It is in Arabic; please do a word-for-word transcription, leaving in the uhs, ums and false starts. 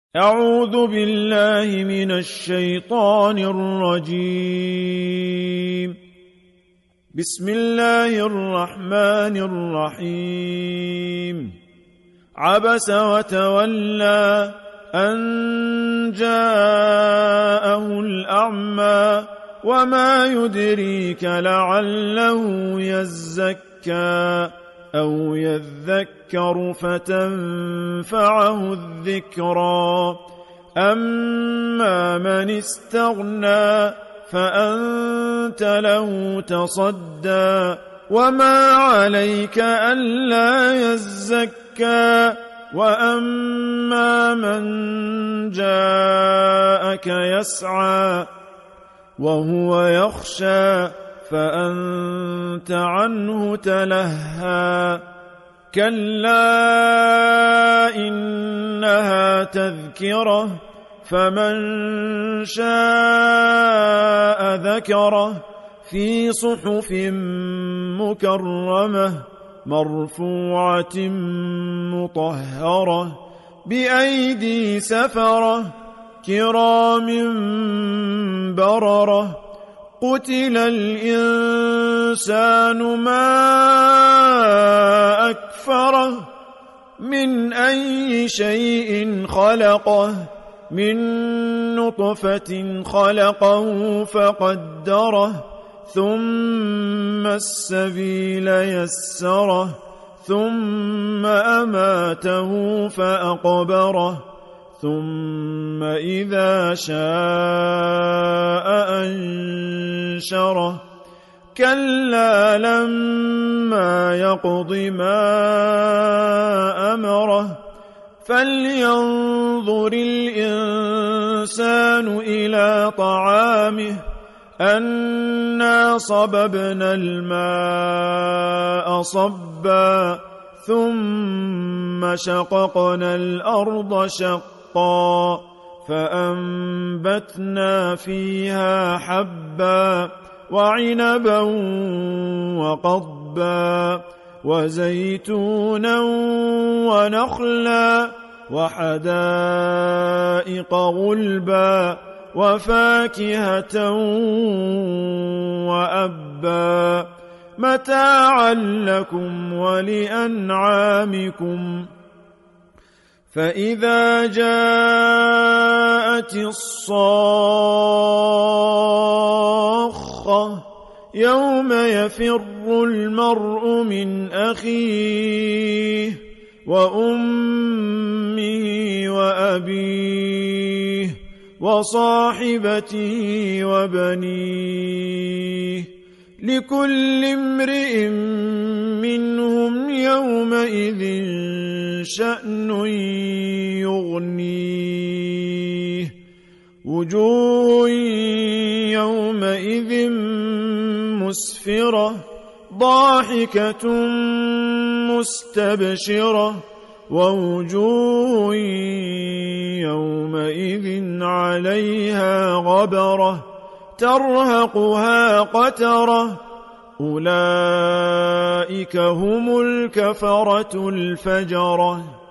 أعوذ بالله من الشيطان الرجيم. بسم الله الرحمن الرحيم. عبس وتولى أن جاءه الأعمى وما يدريك لعله يزكى أو يذكر فتنفعه الذكرى. أما من استغنى فأنت له تصدى وما عليك ألا يزكى. وأما من جاءك يسعى وهو يخشى فأنت عنه تلهى. كلا إنها تذكرة فمن شاء ذكره في صحف مكرمة مرفوعة مطهرة بأيدي سفرة كرام بررة. قتل الإنسان ما أكفره من أي شيء خلقه من نطفة خلقه فقدره ثم السبيل يسره ثم أماته فأقبره ثم إذا شاء أنشره. كلا لما يقض ما أمره فلينظر الإنسان إلى طعامه أنا صببنا الماء صبا ثم شققنا الأرض شقا فأنبتنا فيها حبا وعنبا وقضبا وزيتونا ونخلا وحدائق غلبا وفاكهة وأبا متاعا لكم ولأنعامكم. فإذا جاءت الصاخة يوم يفر المرء من أخيه وأمه وأبيه وصاحبته وبنيه لكل امرئ منهم يومئذ شأن يغنيه. وجوه يومئذ مسفرة ضاحكة مستبشرة ووجوه يومئذ عليها غبرة ترهقها قترة أولئك هم الكفرة الفجرة.